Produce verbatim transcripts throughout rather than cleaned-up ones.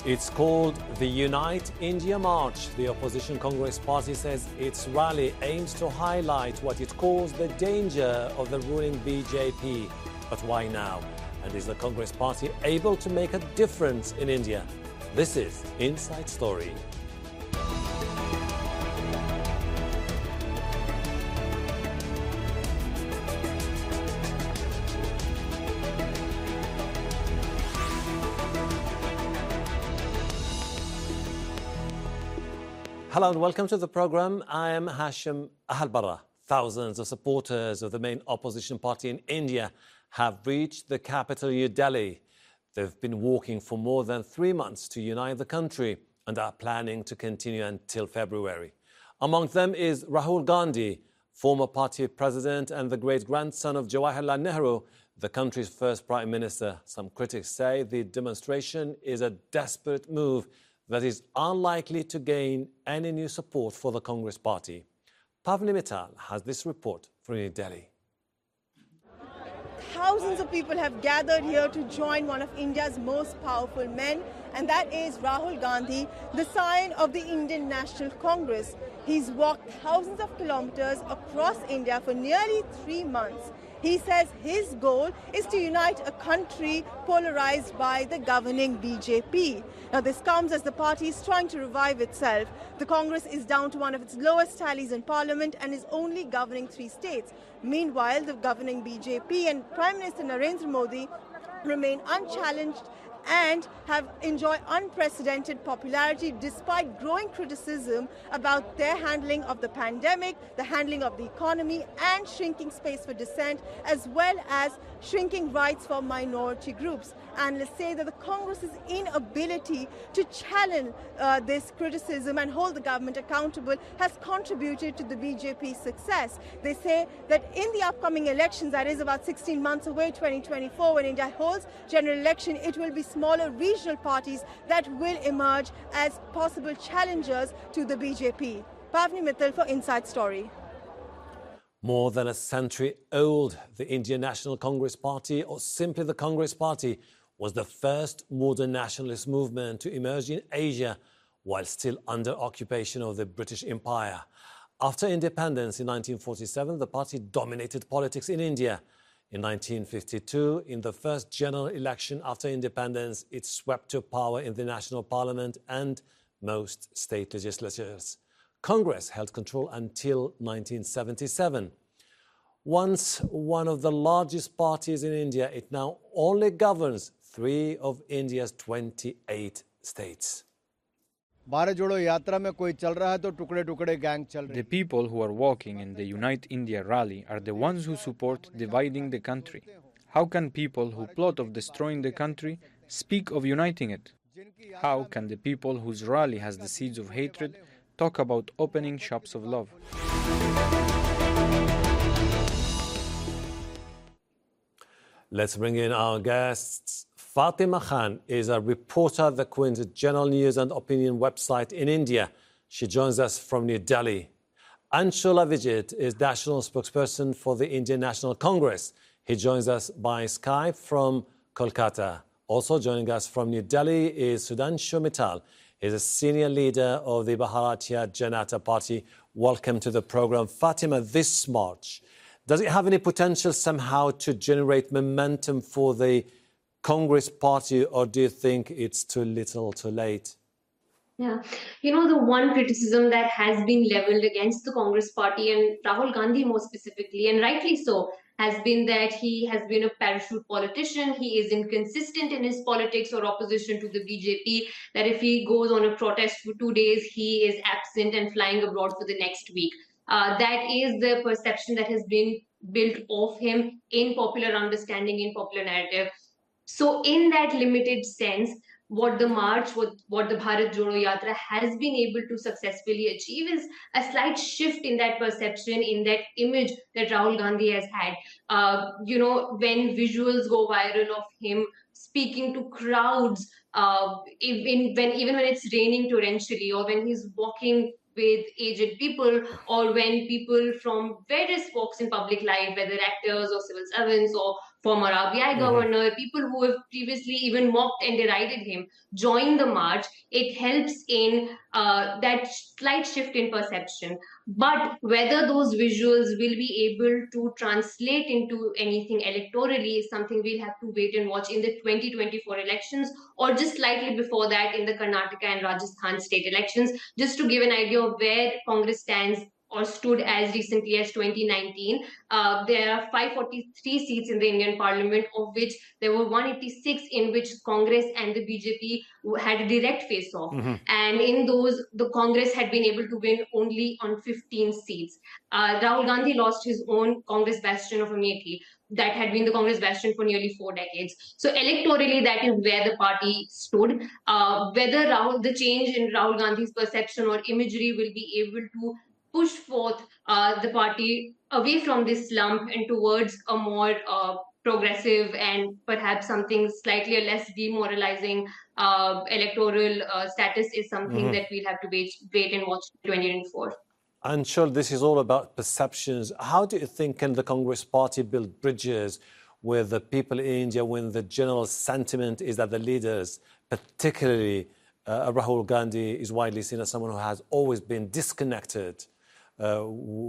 It's called the Unite India March. The opposition Congress party says its rally aims to highlight what it calls the danger of the ruling B J P. But why now? And is the Congress party able to make a difference in India? This is Inside Story. Hello and welcome to the program. I am Hashim Ahalbara. Thousands of supporters of the main opposition party in India have reached the capital, New Delhi. They've been walking for more than three months to unite the country and are planning to continue until February. Among them is Rahul Gandhi, former party president and the great-grandson of Jawaharlal Nehru, the country's first prime minister. Some critics say the demonstration is a desperate move that is unlikely to gain any new support for the Congress party. Pavni Mittal has this report from New Delhi. Thousands of people have gathered here to join one of India's most powerful men, and that is Rahul Gandhi, the scion of the Indian National Congress. He's walked thousands of kilometers across India for nearly three months. He says his goal is to unite a country polarized by the governing B J P. Now, this comes as the party is trying to revive itself. The Congress is down to one of its lowest tallies in parliament and is only governing three states. Meanwhile, the governing B J P and Prime Minister Narendra Modi remain unchallenged and have enjoyed unprecedented popularity despite growing criticism about their handling of the pandemic, the handling of the economy, and shrinking space for dissent, as well as shrinking rights for minority groups. Analysts say that the Congress's inability to challenge uh, this criticism and hold the government accountable has contributed to the B J P's success. They say that in the upcoming elections, that is about sixteen months away, twenty twenty-four, when India holds general election, it will be smaller regional parties that will emerge as possible challengers to the B J P. Pavni Mittal for Inside Story. More than a century old, the Indian National Congress Party, or simply the Congress Party, was the first modern nationalist movement to emerge in Asia while still under occupation of the British Empire. After independence in nineteen forty-seven, the party dominated politics in India. In nineteen fifty-two, in the first general election after independence, it swept to power in the national parliament and most state legislatures. Congress held control until nineteen seventy-seven. Once one of the largest parties in India, it now only governs three of India's twenty-eight states. The people who are walking in the Unite India rally are the ones who support dividing the country. How can people who plot of destroying the country speak of uniting it? How can the people whose rally has the seeds of hatred talk about opening shops of love? Let's bring in our guests. Fatima Khan is a reporter at the Queen's General News and Opinion website in India. She joins us from New Delhi. Anshula Vijit is national spokesperson for the Indian National Congress. He joins us by Skype from Kolkata. Also joining us from New Delhi is Sudhanshu Mittal. He's a senior leader of the Bharatiya Janata Party. Welcome to the program. Fatima, this march, does it have any potential somehow to generate momentum for the Congress party, or do you think it's too little, too late? Yeah, you know, the one criticism that has been leveled against the Congress party and Rahul Gandhi more specifically, and rightly so, has been that he has been a parachute politician. He is inconsistent in his politics or opposition to the B J P, that if he goes on a protest for two days, he is absent and flying abroad for the next week. Uh, that is the perception that has been built of him in popular understanding, in popular narrative. So in that limited sense, what the march, what, what the Bharat Jodo Yatra has been able to successfully achieve is a slight shift in that perception, in that image that Rahul Gandhi has had. Uh, you know, when visuals go viral of him speaking to crowds, uh, even, when, even when it's raining torrentially, or when he's walking with aged people, or when people from various walks in public life, whether actors or civil servants or former R B I mm-hmm. governor, people who have previously even mocked and derided him, join the march. It helps in uh, that slight shift in perception. But whether those visuals will be able to translate into anything electorally is something we'll have to wait and watch in the twenty twenty-four elections, or just slightly before that in the Karnataka and Rajasthan state elections, just to give an idea of where Congress stands or stood as recently as twenty nineteen. Uh, there are five hundred forty-three seats in the Indian Parliament, of which there were one hundred eighty-six in which Congress and the B J P had a direct face-off. Mm-hmm. And in those, the Congress had been able to win only on fifteen seats. Uh, Rahul Gandhi lost his own Congress bastion of Amethi. That had been the Congress bastion for nearly four decades. So electorally, that is where the party stood. Uh, whether Rahul, the change in Rahul Gandhi's perception or imagery will be able to push forth uh, the party away from this slump and towards a more uh, progressive and perhaps something slightly less demoralizing uh, electoral uh, status is something mm-hmm. that we'll have to wait, wait and watch twenty twenty-four. And sure, this is all about perceptions. How do you think can the Congress party build bridges with the people in India when the general sentiment is that the leaders, particularly uh, Rahul Gandhi, is widely seen as someone who has always been disconnected Uh,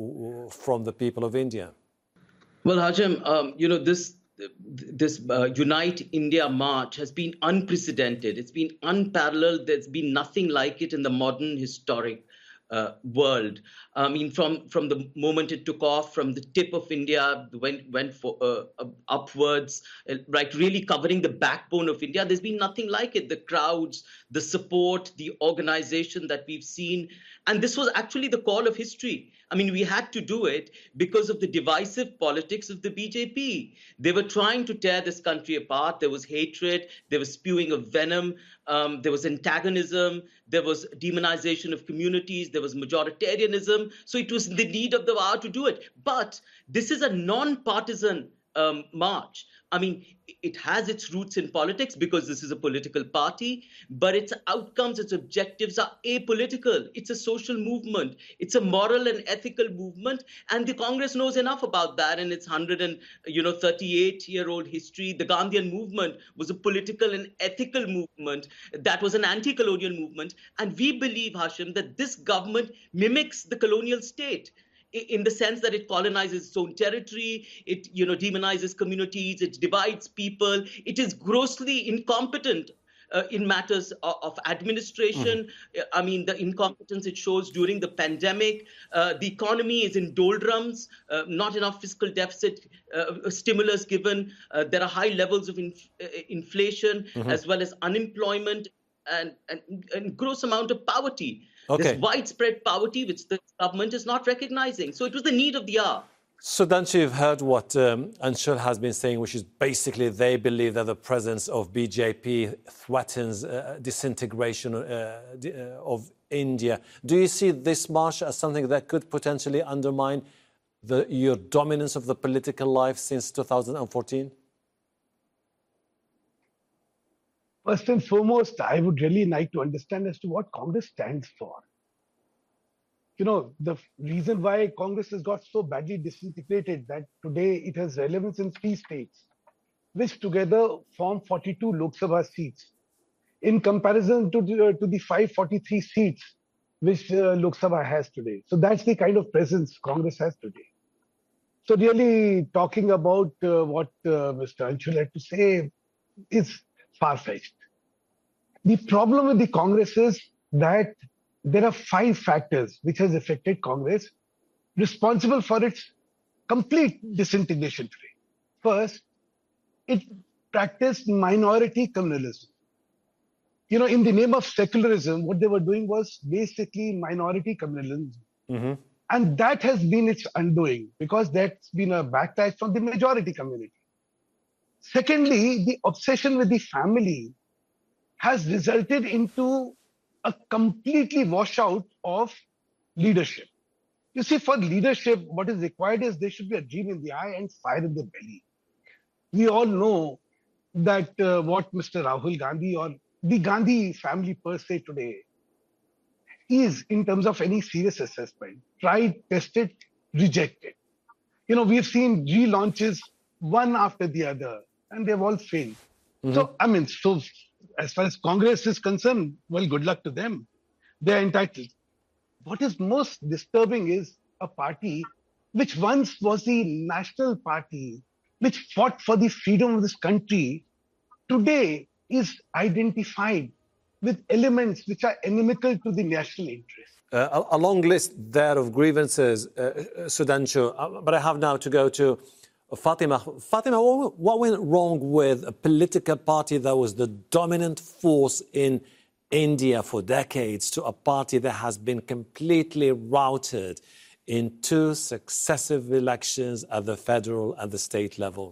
from the people of India? Well, Hashim, um, you know, this this uh, Unite India march has been unprecedented. It's been unparalleled. There's been nothing like it in the modern historic uh, world. I mean, from from the moment it took off, from the tip of India, went went for uh, upwards, uh, right, really covering the backbone of India. There's been nothing like it. The crowds, the support, the organization that we've seen. And this was actually the call of history. I mean, we had to do it because of the divisive politics of the B J P. They were trying to tear this country apart. There was hatred. There was spewing of venom. Um, there was antagonism. There was demonization of communities. There was majoritarianism. So it was the need of the hour to do it. But this is a non-partisan um, march. I mean, it has its roots in politics because this is a political party, but its outcomes, its objectives are apolitical. It's a social movement. It's a moral and ethical movement. And the Congress knows enough about that in its one hundred thirty-eight-year-old history. The Gandhian movement was a political and ethical movement that was an anti-colonial movement. And we believe, Hashim, that this government mimics the colonial state, in the sense that it colonizes its own territory, it you know demonizes communities, it divides people, it is grossly incompetent uh, in matters of, of administration. Mm. I mean, the incompetence it shows during the pandemic. Uh, the economy is in doldrums, uh, not enough fiscal deficit uh, stimulus given. Uh, there are high levels of inf- uh, inflation, mm-hmm. as well as unemployment and, and, and gross amount of poverty. Okay. This widespread poverty which the government is not recognizing. So it was the need of the hour. So Danshi, you've heard what um, Anshul has been saying, which is basically they believe that the presence of B J P threatens uh, disintegration uh, uh, of India. Do you see this march as something that could potentially undermine the, your dominance of the political life since two thousand fourteen? First and foremost, I would really like to understand as to what Congress stands for. You know, the reason why Congress has got so badly disintegrated that today it has relevance in three states, which together form forty-two Lok Sabha seats, in comparison to the, uh, to the five hundred forty-three seats which uh, Lok Sabha has today. So that's the kind of presence Congress has today. So really talking about uh, what uh, Mister Anshul had to say is far-fetched. The problem with the Congress is that there are five factors which has affected Congress, responsible for its complete disintegration today. First, it practiced minority communalism. You know, in the name of secularism, what they were doing was basically minority communalism. Mm-hmm. And that has been its undoing because that's been a backlash from the majority community. Secondly, the obsession with the family has resulted into a completely washout of leadership. You see, for leadership, what is required is there should be a dream in the eye and fire in the belly. We all know that uh, what Mister Rahul Gandhi or the Gandhi family per se today is in terms of any serious assessment. Tried, tested, rejected. You know, we've seen relaunches one after the other, and they've all failed. Mm-hmm. So, I mean, so as far as Congress is concerned, well, good luck to them. They're entitled. What is most disturbing is a party which once was the national party, which fought for the freedom of this country, today is identified with elements which are inimical to the national interest. Uh, a, a long list there of grievances, uh, Sudhanshu, uh, but I have now to go to Fatima. Fatima, what, what went wrong with a political party that was the dominant force in India for decades to a party that has been completely routed in two successive elections at the federal and the state level?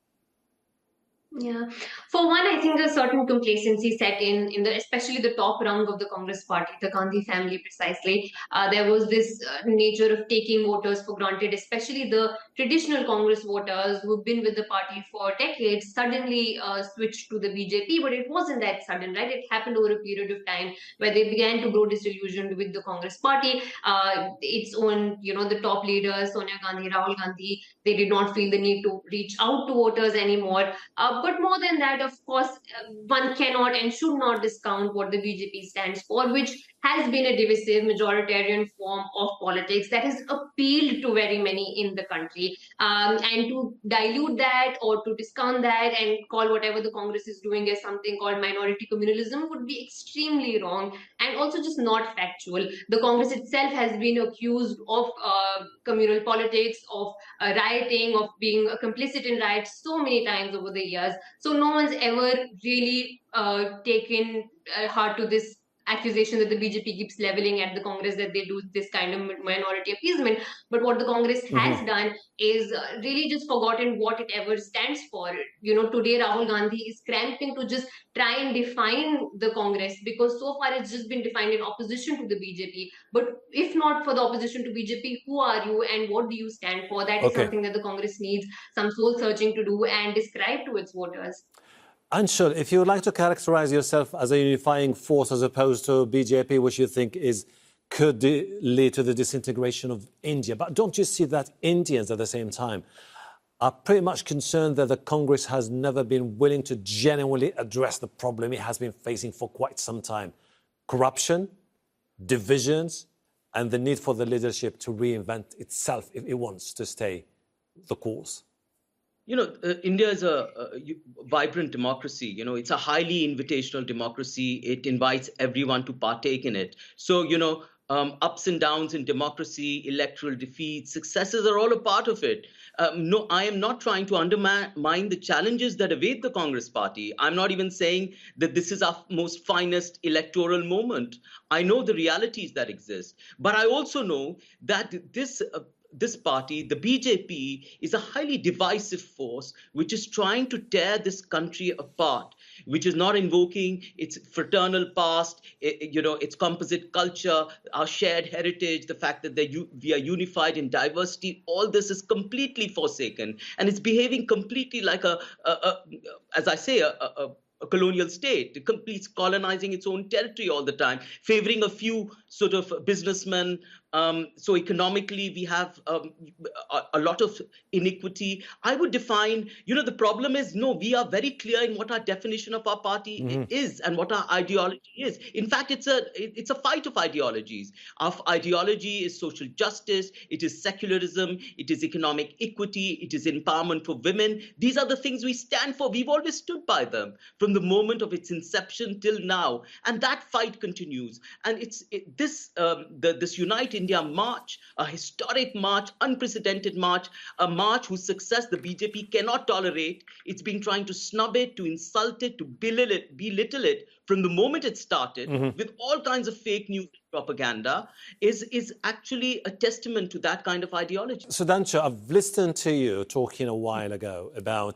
Yeah. For one, I think a certain complacency set in, in the especially the top rung of the Congress party, the Gandhi family precisely. Uh, there was this uh, nature of taking voters for granted, especially the traditional Congress voters who've been with the party for decades, suddenly uh, switched to the B J P. But it wasn't that sudden, right? It happened over a period of time where they began to grow disillusioned with the Congress party. Uh, its own, you know, the top leaders, Sonia Gandhi, Rahul Gandhi, they did not feel the need to reach out to voters anymore. Uh, But more than that, of course, one cannot and should not discount what the B J P stands for, which has been a divisive majoritarian form of politics that has appealed to very many in the country. Um, and to dilute that or to discount that and call whatever the Congress is doing as something called minority communalism would be extremely wrong and also just not factual. The Congress itself has been accused of uh, communal politics, of uh, rioting, of being complicit in riots so many times over the years. So no one's ever really uh, taken uh, heart to this accusation that the B J P keeps leveling at the Congress that they do this kind of minority appeasement. But what the Congress mm-hmm. has done is uh, really just forgotten what it ever stands for. You know, today Rahul Gandhi is cramping to just try and define the Congress because so far it's just been defined in opposition to the B J P. But if not for the opposition to B J P, who are you and what do you stand for? That is okay. something that the Congress needs some soul searching to do and describe to its voters. Anshul, if you would like to characterize yourself as a unifying force as opposed to B J P, which you think is could lead to the disintegration of India, but don't you see that Indians at the same time are pretty much concerned that the Congress has never been willing to genuinely address the problem it has been facing for quite some time? Corruption, divisions, and the need for the leadership to reinvent itself if it wants to stay the course. You know, uh, India is a, a vibrant democracy. You know, it's a highly invitational democracy. It invites everyone to partake in it. So, you know, um, ups and downs in democracy, electoral defeats, successes are all a part of it. Um, no, I am not trying to undermine the challenges that await the Congress party. I'm not even saying that this is our most finest electoral moment. I know the realities that exist. But I also know that this uh, This party, the B J P, is a highly divisive force which is trying to tear this country apart, which is not invoking its fraternal past, you know, its composite culture, our shared heritage, the fact that we are unified in diversity. All this is completely forsaken, and it's behaving completely like a, a, a as I say, a, a a colonial state. It completes colonizing its own territory all the time, favoring a few sort of businessmen. Um, so economically, we have um, a, a lot of iniquity. I would define, you know, the problem is, no, we are very clear in what our definition of our party mm-hmm. is and what our ideology is. In fact, it's a it's a fight of ideologies. Our ideology is social justice. It is secularism. It is economic equity. It is empowerment for women. These are the things we stand for. We've always stood by them from the moment of its inception till now. And that fight continues. And it's it, this um, the, this Unite India March, a historic march, unprecedented march, a march whose success the B J P cannot tolerate. It's been trying to snub it, to insult it, to belittle it, belittle it from the moment it started mm-hmm. with all kinds of fake news propaganda is, is actually a testament to that kind of ideology. Sudhanshu, I've listened to you talking a while ago about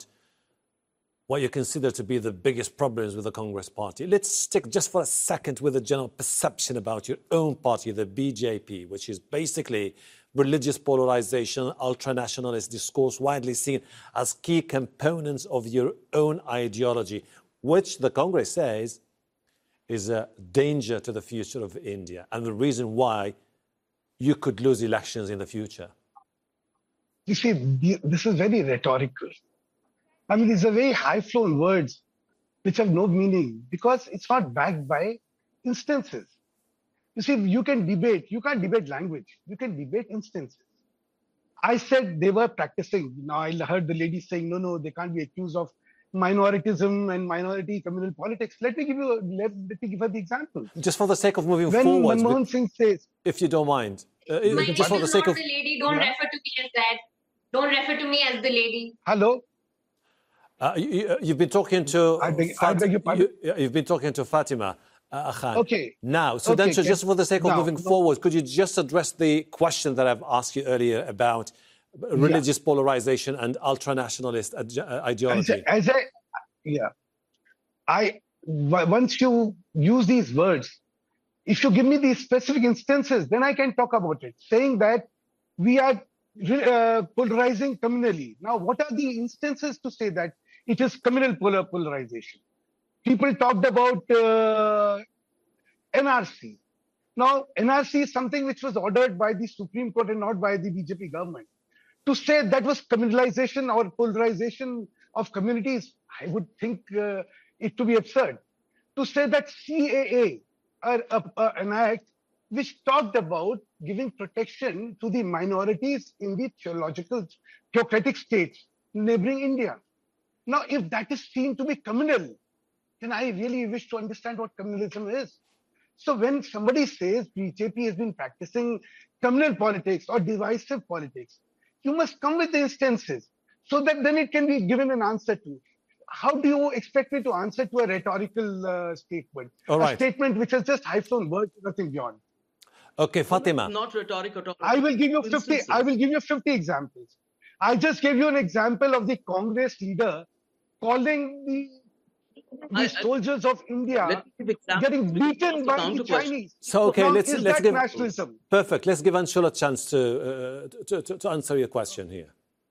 what you consider to be the biggest problems with the Congress party. Let's stick just for a second with the general perception about your own party, the B J P, which is basically religious polarization, ultra-nationalist discourse, widely seen as key components of your own ideology, which the Congress says is a danger to the future of India and the reason why you could lose elections in the future. You see, this is very rhetorical. I mean, these are very high-flown words which have no meaning because it's not backed by instances. You see, you can debate, you can't debate language, you can debate instances. I said they were practicing. Now I heard the lady saying, no, no, they can't be accused of minoritism and minority communal politics. Let me give you, let, let me give her the example. Just for the sake of moving when forward, Manmohan Singh says, if you don't mind, uh, My just for name the is sake not of the lady. Don't Yeah. refer to me as that. Don't refer to me as the lady. hello, uh, you, you've been talking to I beg- I Fat- beg your pardon? you, you've been talking to Fatima uh, Khan. Okay. Now, so Okay, then, so can- just for the sake of now, moving no. forward, could you just address the question that I've asked you earlier about religious polarization and ultranationalist ide- uh, as ideology? I, as I, yeah, I w- once you use these words, if you give me these specific instances, then I can talk about it. Saying that we are uh, polarizing communally. Now, what are the instances to say that it is communal polar polarization? People talked about uh, N R C. Now, N R C is something which was ordered by the Supreme Court and not by the B J P government. To say that was communalization or polarization of communities, I would think uh, it to be absurd. To say that C A A, uh, uh, uh, an act which talked about giving protection to the minorities in the theological, theocratic states neighboring India. Now, if that is seen to be communal, then I really wish to understand what communalism is. So when somebody says B J P has been practicing communal politics or divisive politics, you must come with the instances so that then it can be given an answer to. How do you expect me to answer to a rhetorical uh, statement? All right. A statement which is just high-flown words, nothing beyond. Okay, Fatima. Not rhetoric at all. I will give you fifty. Instances. I will give you fifty examples. I just gave you an example of the Congress leader calling the, the I- I- soldiers of India Let me give examples getting which is beaten also by the counter-question. Chinese. So, okay, Now, let's, is let's that give... nationalism? Perfect. Let's give Anshul a chance to, uh, to, to, to answer your question here.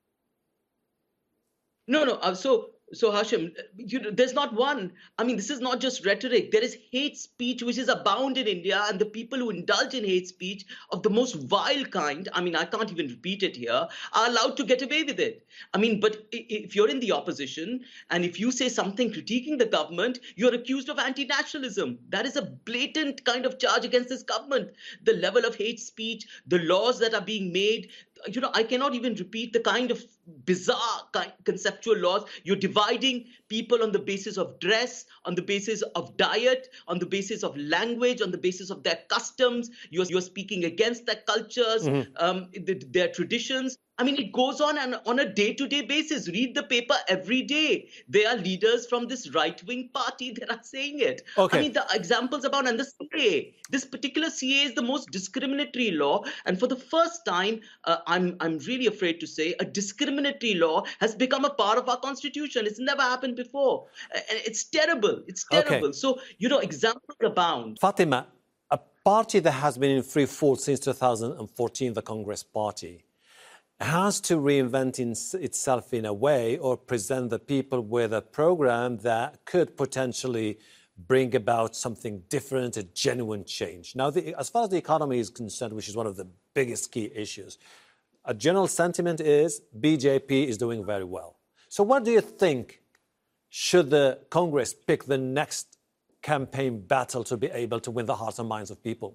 No, no. Uh, so, so Hashim, you, know, there's not one. I mean, this is not just rhetoric. There is hate speech which is abound in India, and the people who indulge in hate speech of the most vile kind. I mean, I can't even repeat it here. Are allowed to get away with it. I mean, but i- if you're in the opposition and if you say something critiquing the government, you're accused of anti-nationalism. That is a blatant kind of charge against this government. The level of hate speech, the laws that are being made. You know, I cannot even repeat the kind of bizarre kind, conceptual laws. You're dividing people on the basis of dress, on the basis of diet, on the basis of language, on the basis of their customs. You're, you're speaking against their cultures, um, th- their traditions. I mean, it goes on and on a day-to-day basis. Read the paper every day. There are leaders from this right-wing party that are saying it. Okay. I mean, the examples about and the C A A. This particular C A A is the most discriminatory law, and for the first time, uh, I'm I'm really afraid to say, a discriminatory law has become a part of our constitution. It's never happened before, and it's terrible. It's Okay. terrible. So you know, examples abound. Fatima, a party that has been in free fall since two thousand fourteen, the Congress Party, has to reinvent in, itself in a way or present the people with a program that could potentially bring about something different, a genuine change. Now, the, as far as the economy is concerned, which is one of the biggest key issues, a general sentiment is B J P is doing very well. So what do you think should the Congress pick the next campaign battle to be able to win the hearts and minds of people?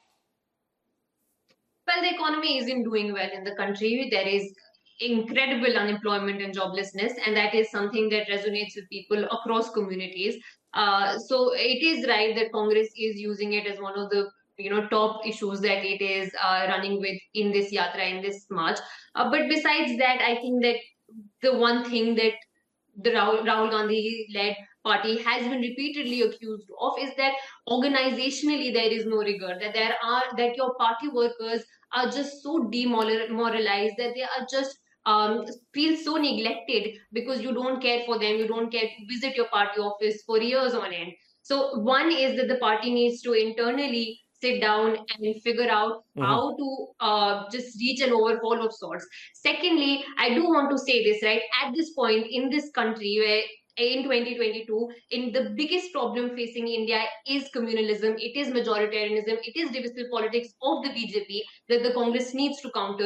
Well, the economy isn't doing well in the country. There is incredible unemployment and joblessness, and that is something that resonates with people across communities. Uh, so it is right that Congress is using it as one of the you know top issues that it is uh, running with in this yatra, in this march. Uh, but besides that, I think that the one thing that the Rahul, Rahul Gandhi led party has been repeatedly accused of is that organizationally there is no rigor, that there are that your party workers are just so demoralized, that they are just um, feel so neglected because you don't care for them, you don't care to visit your party office for years on end. So one is that the party needs to internally sit down and figure out mm-hmm. how to uh, just reach an overhaul of sorts. Secondly, I do want to say this, right? At this point in this country where in twenty twenty-two, in the biggest problem facing India is communalism, it is majoritarianism, it is divisive politics of the B J P that the Congress needs to counter.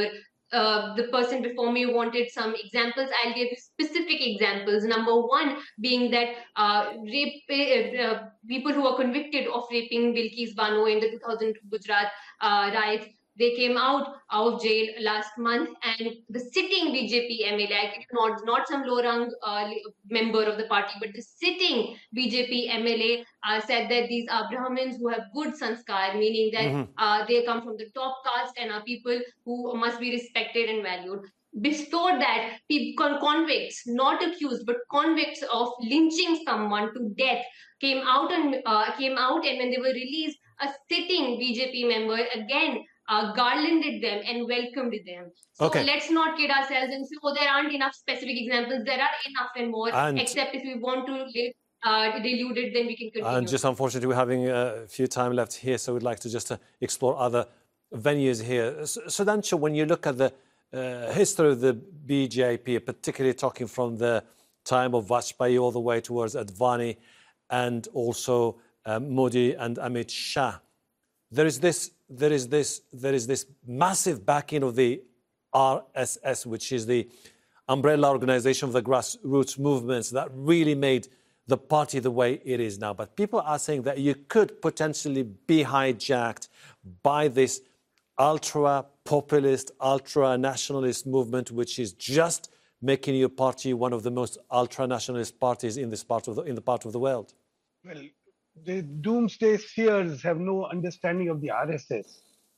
uh, the person before me wanted some examples. I'll give you specific examples. Number one being that uh, rape, uh, people who are convicted of raping Bilkis Bano in the two thousand Gujarat uh, riots, they came out of jail last month, and the sitting B J P M L A, not, not some low-rung uh, member of the party, but the sitting B J P M L A uh, said that these are Brahmins who have good sanskar, meaning that mm-hmm. uh, they come from the top caste and are people who must be respected and valued. Before that, people, convicts, not accused, but convicts of lynching someone to death, came out and uh, came out, and when they were released, a sitting B J P member again Uh, garlanded them and welcomed them. So okay. let's not kid ourselves and say, oh, there aren't enough specific examples. There are enough and more, and except if we want to uh, delude it, then we can continue. And just unfortunately, we're having a few time left here, so we'd like to just uh, explore other venues here. Sudhanshu, when you look at the uh, history of the B J P, particularly talking from the time of Vajpayee all the way towards Advani and also uh, Modi and Amit Shah, there is this There is this there is this massive backing of the R S S, which is the umbrella organization of the grassroots movements that really made the party the way it is now. But people are saying that you could potentially be hijacked by this ultra-populist, ultra-nationalist movement, which is just making your party one of the most ultra-nationalist parties in this part of the, in the part of the world. Well, the doomsday seers have no understanding of the R S S.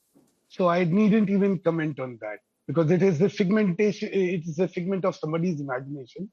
So I needn't even comment on that because it is a figmentation, it is a figment of somebody's imagination.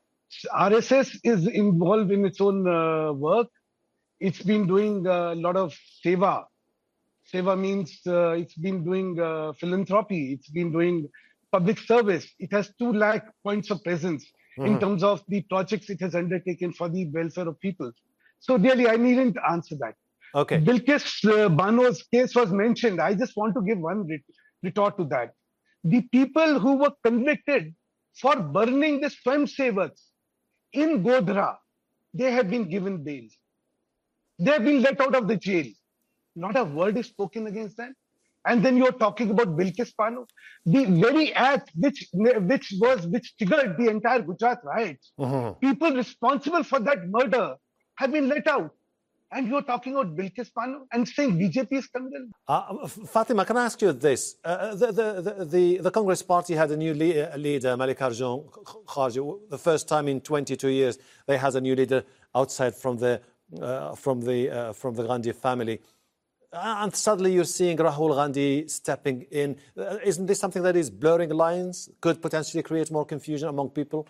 R S S is involved in its own uh, work. It's been doing a lot of seva. Seva means uh, it's been doing uh, philanthropy. It's been doing public service. It has two lakh points of presence mm-hmm. in terms of the projects it has undertaken for the welfare of people. So really, I needn't answer that. Okay. Bilkis uh, Bano's case was mentioned. I just want to give one ret- retort to that. The people who were convicted for burning the Swayamsevaks in Godhra, they have been given bail. They have been let out of the jail. Not a word is spoken against that. And then you're talking about Bilkis Bano, the very act which which was which triggered the entire Gujarat riots. Uh-huh. People responsible for that murder have been let out. And you're talking about Bilkis Bano and saying B J P is criminal. Uh, Fatima, can I ask you this? Uh, the, the, the, the Congress party had a new le- leader, Mallikarjun Kharge. The first time in twenty-two years, they had a new leader outside from the, uh, from the, uh, from the Gandhi family. And suddenly you're seeing Rahul Gandhi stepping in. Uh, isn't this something that is blurring lines, could potentially create more confusion among people?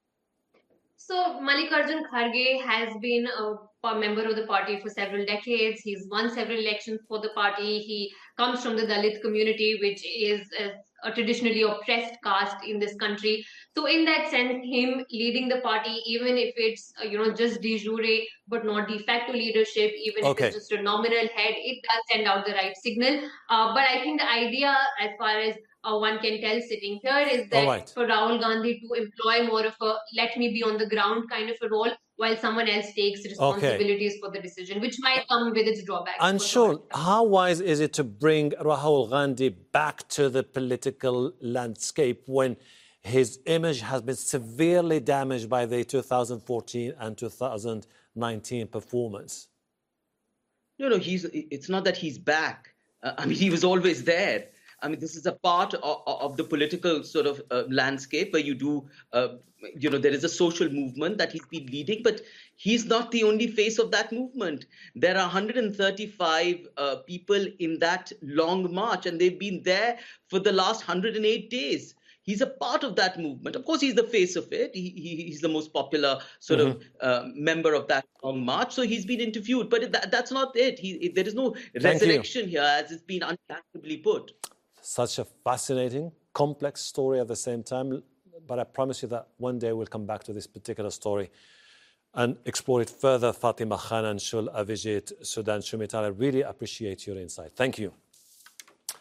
So Mallikarjun Kharge has been a, a member of the party for several decades. He's won several elections for the party. He comes from the Dalit community, which is a, a traditionally oppressed caste in this country. So in that sense, him leading the party, even if it's uh, you know just de jure but not de facto leadership, even okay. if it's just a nominal head, it does send out the right signal. Uh, but I think the idea, as far as Uh, one can tell sitting here, is that right. for Rahul Gandhi to employ more of a let me be on the ground kind of a role while someone else takes responsibilities okay. for the decision, which might come with its drawbacks. And sure, how wise is it to bring Rahul Gandhi back to the political landscape when his image has been severely damaged by the two thousand fourteen and two thousand nineteen performance? No, no, he's. It's not that he's back. Uh, I mean, he was always there. I mean, this is a part of, of the political sort of uh, landscape where you do, uh, you know, there is a social movement that he's been leading, but he's not the only face of that movement. There are one hundred thirty-five uh, people in that long march, and they've been there for the last one hundred eight days. He's a part of that movement. Of course, he's the face of it. He, he, he's the most popular sort mm-hmm. of uh, member of that long march. So he's been interviewed, but that, that's not it. He, it. There is no Thank resurrection you. here, as it's been unchangeably put. Such a fascinating, complex story at the same time. But I promise you that one day we'll come back to this particular story and explore it further. Fatima Khan, Anshul, Avijit, Sudhanshu Mittal, I really appreciate your insight. Thank you.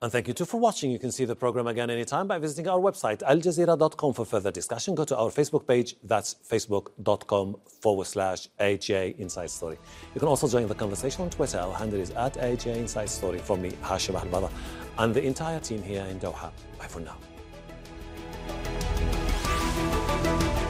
And thank you too for watching. You can see the program again anytime by visiting our website, al jazeera dot com, for further discussion. Go to our Facebook page. That's facebook.com forward slash AJ Inside Story. You can also join the conversation on Twitter. Our handle is at A J Inside Story. From me, Hashim Al-Bada, and the entire team here in Doha. Bye for now.